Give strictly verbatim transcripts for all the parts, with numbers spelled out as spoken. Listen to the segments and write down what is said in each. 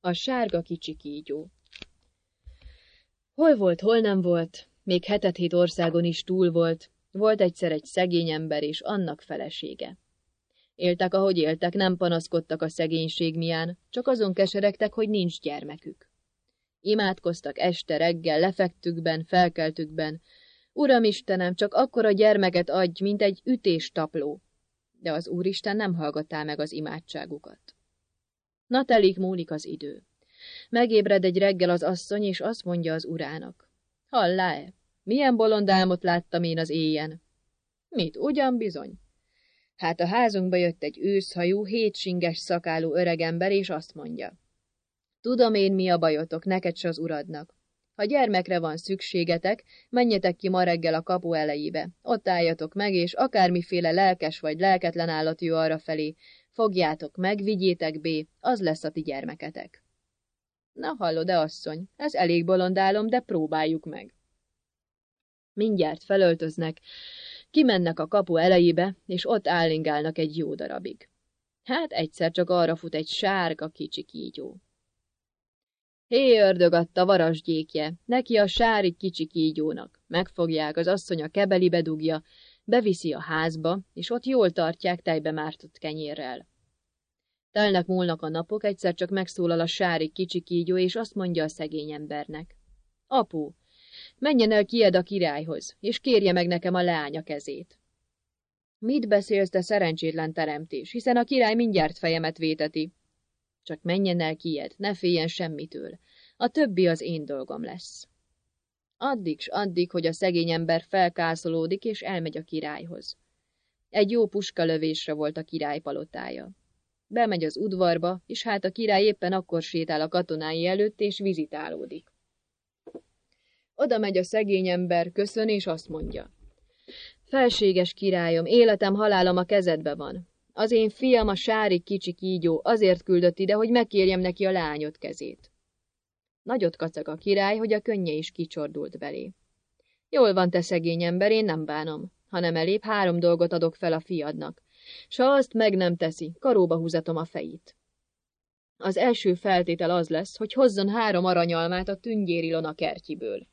A sárga kicsi kígyó. Hol volt, hol nem volt, még hetet-hét országon is túl volt, volt egyszer egy szegény ember és annak felesége. Éltek, ahogy éltek, nem panaszkodtak a szegénység mián, csak azon keseregtek, hogy nincs gyermekük. Imádkoztak este, reggel, lefektükben, felkeltükben. Uram Istenem, csak akkora gyermeket adj, mint egy ütéstapló. De az Úristen nem hallgattá meg az imádságukat. Na telik múlik az idő. Megébred egy reggel az asszony, és azt mondja az urának. Hallá-e? Milyen bolond álmot láttam én az éjjen? Mit, ugyan bizony? Hát a házunkba jött egy őszhajú, hétsinges szakálú öregember, és azt mondja. Tudom én, mi a bajotok, neked s az uradnak. Ha gyermekre van szükségetek, menjetek ki ma reggel a kapu elejébe. Ott álljatok meg, és akármiféle lelkes vagy lelketlen állat jön arra felé, fogjátok meg, vigyétek bé, az lesz a ti gyermeketek. Na hallod-e, asszony, ez elég bolondálom, de próbáljuk meg. Mindjárt felöltöznek, kimennek a kapu elejébe, és ott állingálnak egy jó darabig. Hát egyszer csak arra fut egy sárga kicsi kígyó. Hé, ördög adta varasgyékje, neki a sári kicsi kígyónak. Megfogják, az asszony a kebelibe dugja, beviszi a házba, és ott jól tartják tejbe mártott kenyérrel. Telnek múlnak a napok, egyszer csak megszólal a sári kicsi kígyó, és azt mondja a szegény embernek. Apu, menjen el kied a királyhoz, és kérje meg nekem a leánya kezét. Mit beszélsz, te szerencsétlen teremtés, hiszen a király mindjárt fejemet véteti. Csak menjen el kied, ne féljen semmitől, a többi az én dolgom lesz. Addig s addig, hogy a szegény ember felkászolódik, és elmegy a királyhoz. Egy jó puskalövésre volt a király palotája. Bemegy az udvarba, és hát a király éppen akkor sétál a katonái előtt, és vizitálódik. Oda megy a szegény ember, köszön, és azt mondja. Felséges királyom, életem, halálom a kezedbe van. Az én fiam, a sári kicsi kígyó, azért küldött ide, hogy megkérjem neki a leányod kezét. Nagyot kacag a király, hogy a könnye is kicsordult belé. Jól van, te szegény ember, én nem bánom, hanem elébb három dolgot adok fel a fiadnak, s ha azt meg nem teszi, karóba húzatom a fejét. Az első feltétel az lesz, hogy hozzon három aranyalmát a tüngyér Ilona kertjiből.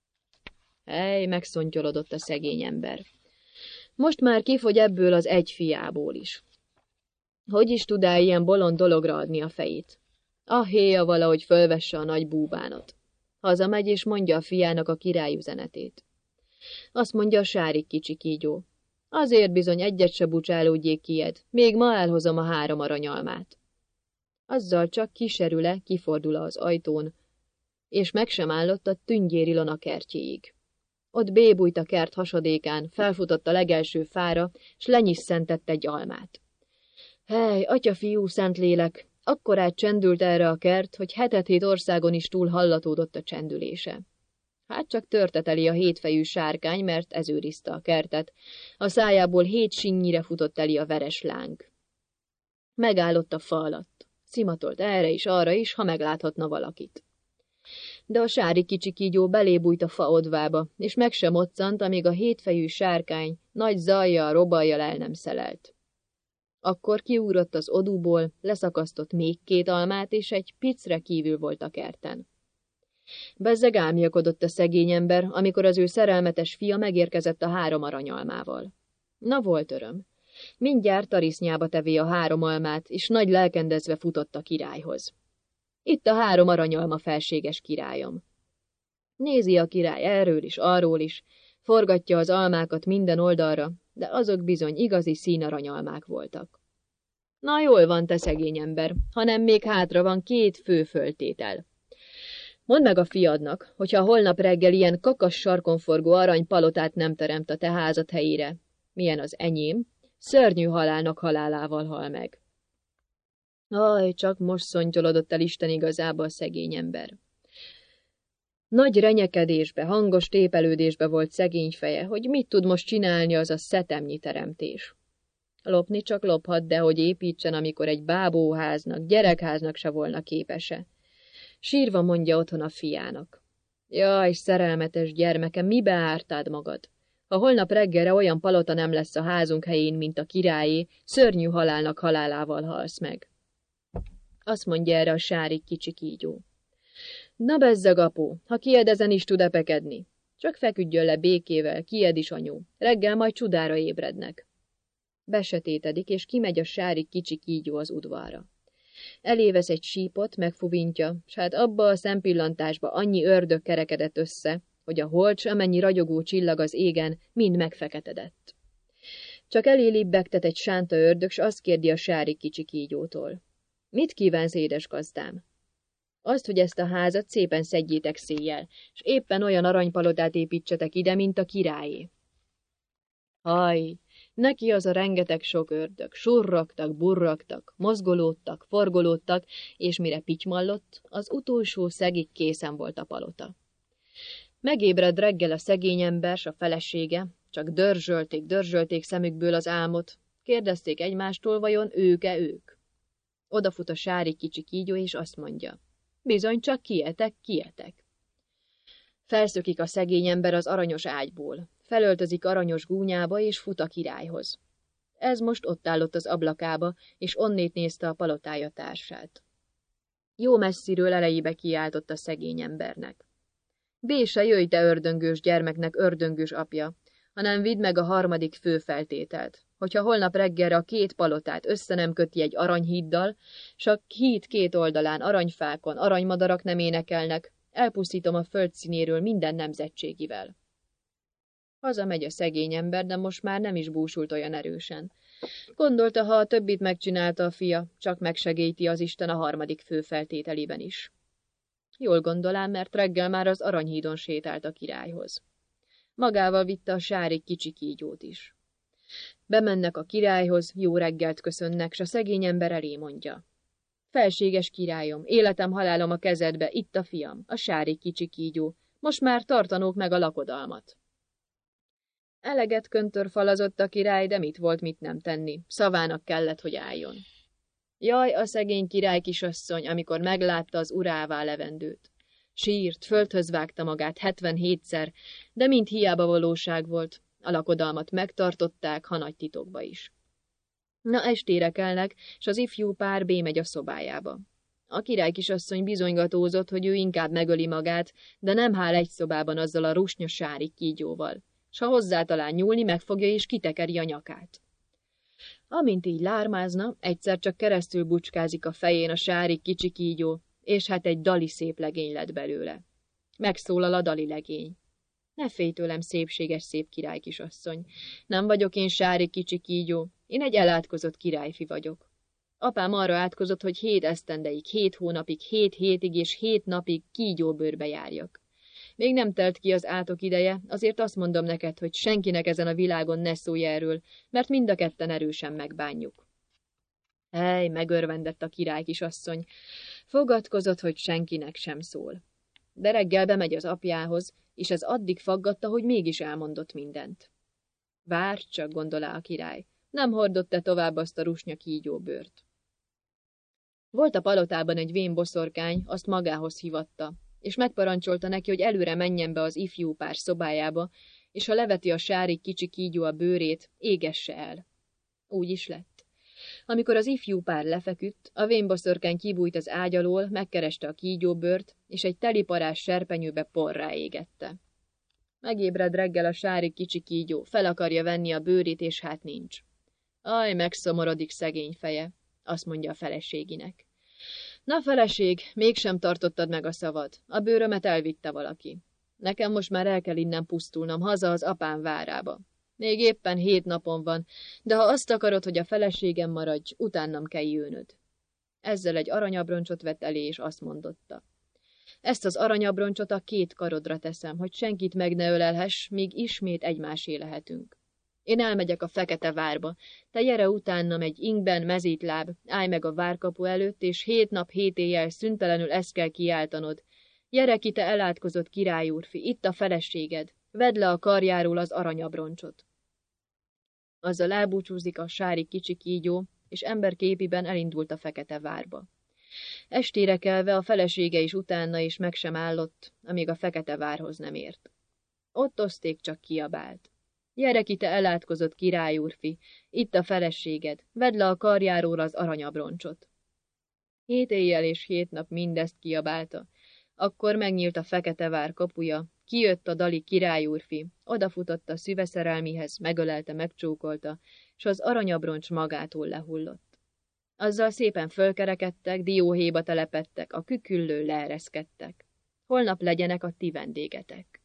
Ej, megszontyolodott a szegény ember. Most már kifogy ebből az egy fiából is. Hogy is tudál ilyen bolond dologra adni a fejét? A héja valahogy fölvesse a nagy búbánot. Hazamegy és mondja a fiának a király üzenetét. Azt mondja a sári kicsi kígyó. Azért bizony egyet se bucsálódjék kied, még ma elhozom a három aranyalmát. Azzal csak kiserül-e, kifordul az ajtón, és meg sem állott a tüngyér Ilona kertjéig. Ott bébújt a kert hasadékán, felfutott a legelső fára, s lenyisszentett egy almát. Hely, atya-fiú, szentlélek, akkorát csendült erre a kert, hogy hetet-hét országon is túl hallatódott a csendülése. Hát csak törteteli a hétfejű sárkány, mert ez őrizte a kertet. A szájából hét sinnyire futott eli a veres láng. Megállott a fa alatt. Szimatolt erre is, arra is, ha megláthatna valakit. De a sári kicsi kígyó belébújt a fa odvába, és meg sem moccant, amíg a hétfejű sárkány nagy zajjal, robajjal el nem szelelt. Akkor kiugrott az odúból, leszakasztott még két almát, és egy picre kívül volt a kerten. Bezzeg álmélkodott a szegény ember, amikor az ő szerelmetes fia megérkezett a három aranyalmával. Na volt öröm. Mindjárt tarisznyába tevé a három almát, és nagy lelkendezve futott a királyhoz. Itt a három aranyalma, felséges királyom. Nézi a király erről is, arról is, forgatja az almákat minden oldalra, de azok bizony igazi színaranyalmák voltak. Na jól van, te szegény ember, hanem még hátra van két fő föltétel. Mondd meg a fiadnak, hogyha holnap reggel ilyen kakas sarkonforgó aranypalotát nem teremt a te házad helyére, milyen az enyém, szörnyű halálnak halálával hal meg. Aj, csak most szontyolodott el Isten igazába a szegény ember. Nagy renyekedésbe, hangos tépelődésbe volt szegény feje, hogy mit tud most csinálni az a szetemnyi teremtés. Lopni csak lophat, de hogy építsen, amikor egy bábóháznak, gyerekháznak se volna képese. Sírva mondja otthon a fiának. Jaj, szerelmetes gyermekem, mibe ártád magad? Ha holnap reggelre olyan palota nem lesz a házunk helyén, mint a királyé, szörnyű halálnak halálával halsz meg. Azt mondja erre a sárig kicsi kígyó. Na bezzeg, apó, ha kied, ezen is tud epekedni. Csak feküdjön le békével, kied is, anyu. Reggel majd csudára ébrednek. Besötétedik, és kimegy a sárig kicsi kígyó az udvarra. Elévesz egy sípot, megfuvintja, s hát abba a szempillantásba annyi ördög kerekedett össze, hogy a hold, s amennyi ragyogó csillag az égen, mind megfeketedett. Csak elé libbegtet egy sánta ördög, s azt kérdi a sárig kicsi kígyótól. Mit kívánsz, édes gazdám? Azt, hogy ezt a házat szépen szedjétek széjjel, és éppen olyan aranypalotát építsetek ide, mint a királyé. Haj, neki az a rengeteg sok ördög, surrogtak, burrogtak, mozgolódtak, forgolódtak, és mire pitymallott, az utolsó szegig készen volt a palota. Megébred reggel a szegény ember, s a felesége, csak dörzsölték, dörzsölték szemükből az álmot, kérdezték egymástól, vajon ők-e ők. Odafut a sárig kicsi kígyó, és azt mondja, bizony csak kietek, kietek. Felszökik a szegény ember az aranyos ágyból, felöltözik aranyos gúnyába, és fut a királyhoz. Ez most ott állott az ablakába, és onnét nézte a palotája társát. Jó messziről elejébe kiáltott a szegény embernek. Bése, jöjj, te ördöngős gyermeknek ördöngős apja, hanem vidd meg a harmadik főfeltételt, hogyha holnap reggelre a két palotát össze nem köti egy aranyhíddal, s a híd két oldalán aranyfákon aranymadarak nem énekelnek, elpusztítom a föld színéről minden nemzetségivel. Hazamegy a szegény ember, de most már nem is búsult olyan erősen. Gondolta, ha a többit megcsinálta a fia, csak megsegíti az Isten a harmadik főfeltételében is. Jól gondolám, mert reggel már az aranyhídon sétált a királyhoz. Magával vitte a sárig kicsi kígyót is. Bemennek a királyhoz, jó reggelt köszönnek, s a szegény ember elé mondja. Felséges királyom, életem halálom a kezedbe, itt a fiam, a sárig kicsi kígyó, most már tartanók meg a lakodalmat. Eleget köntörfalazott a király, de mit volt, mit nem tenni, szavának kellett, hogy álljon. Jaj, a szegény király kisasszony, amikor meglátta az urává levendőt. Sírt, földhöz vágta magát hetvenhétszer, de mind hiába valóság volt, a lakodalmat megtartották, ha nagy titokba is. Na, estére kelnek, s az ifjú pár bémegy a szobájába. A király kisasszony bizonygatózott, hogy ő inkább megöli magát, de nem hál egy szobában azzal a rusnya sárig kígyóval, s ha hozzá talán nyúlni, megfogja és kitekeri a nyakát. Amint így lármázna, egyszer csak keresztül bucskázik a fején a sárig kicsi kígyó, és hát egy dali szép legény lett belőle. Megszólal a dali legény. Ne félj tőlem, szépséges szép király kisasszony. Nem vagyok én sárig kicsi kígyó, én egy elátkozott királyfi vagyok. Apám arra átkozott, hogy hét esztendeig, hét hónapig, hét hétig és hét napig kígyóbőrbe járjak. Még nem telt ki az átok ideje, azért azt mondom neked, hogy senkinek ezen a világon ne szólj erről, mert mind a ketten erősen megbánjuk. Hely, megörvendett a király kisasszony. Fogadkozott, hogy senkinek sem szól. De reggel bemegy az apjához, és ez addig faggatta, hogy mégis elmondott mindent. Várj csak, gondolá a király, nem hordott-e tovább azt a rusnya kígyóbőrt. Volt a palotában egy vén boszorkány, azt magához hívatta, és megparancsolta neki, hogy előre menjen be az ifjú pár szobájába, és ha leveti a sárig kicsi kígyó a bőrét, égesse el. Úgy is lett. Amikor az ifjú pár lefeküdt, a vénboszorkány kibújt az ágy alól, megkereste a kígyóbőrt, és egy teliparás serpenyőbe porrá égette. Megébred reggel a sárig kicsi kígyó, fel akarja venni a bőrét, és hát nincs. Aj, megszomorodik szegény feje, azt mondja a feleséginek. Na, feleség, mégsem tartottad meg a szavad, a bőrömet elvitte valaki. Nekem most már el kell innen pusztulnom haza az apám várába. Még éppen hét napon van, de ha azt akarod, hogy a feleségem maradj, utánam kell jönnöd. Ezzel egy aranyabroncsot vett elé, és azt mondotta. Ezt az aranyabroncsot a két karodra teszem, hogy senkit meg ne ölelhess, míg ismét egymásé lehetünk. Én elmegyek a fekete várba, te gyere utánam egy ingben mezítláb, állj meg a várkapu előtt, és hét nap, hét éjjel szüntelenül ezt kell kiáltanod. Gyere ki, te elátkozott királyúrfi, itt a feleséged, vedd le a karjáról az aranyabroncsot. Azzal elbúcsúzik a sárig kicsi kígyó, és emberképiben elindult a fekete várba. Estére kelve a felesége is utána is meg sem állott, amíg a fekete várhoz nem ért. Ott oszték csak kiabált. Gyere ki, te elátkozott királyúrfi, itt a feleséged, vedd le a karjáról az aranyabroncsot. Hét éjjel és hét nap mindezt kiabálta. Akkor megnyílt a fekete vár kapuja, kijött a dali királyúrfi, odafutott a szüve szerelmihez, megölelte, megcsókolta, s az aranyabroncs magától lehullott. Azzal szépen fölkerekedtek, dióhéjba telepedtek, a küküllő leereszkedtek. Holnap legyenek a ti vendégetek.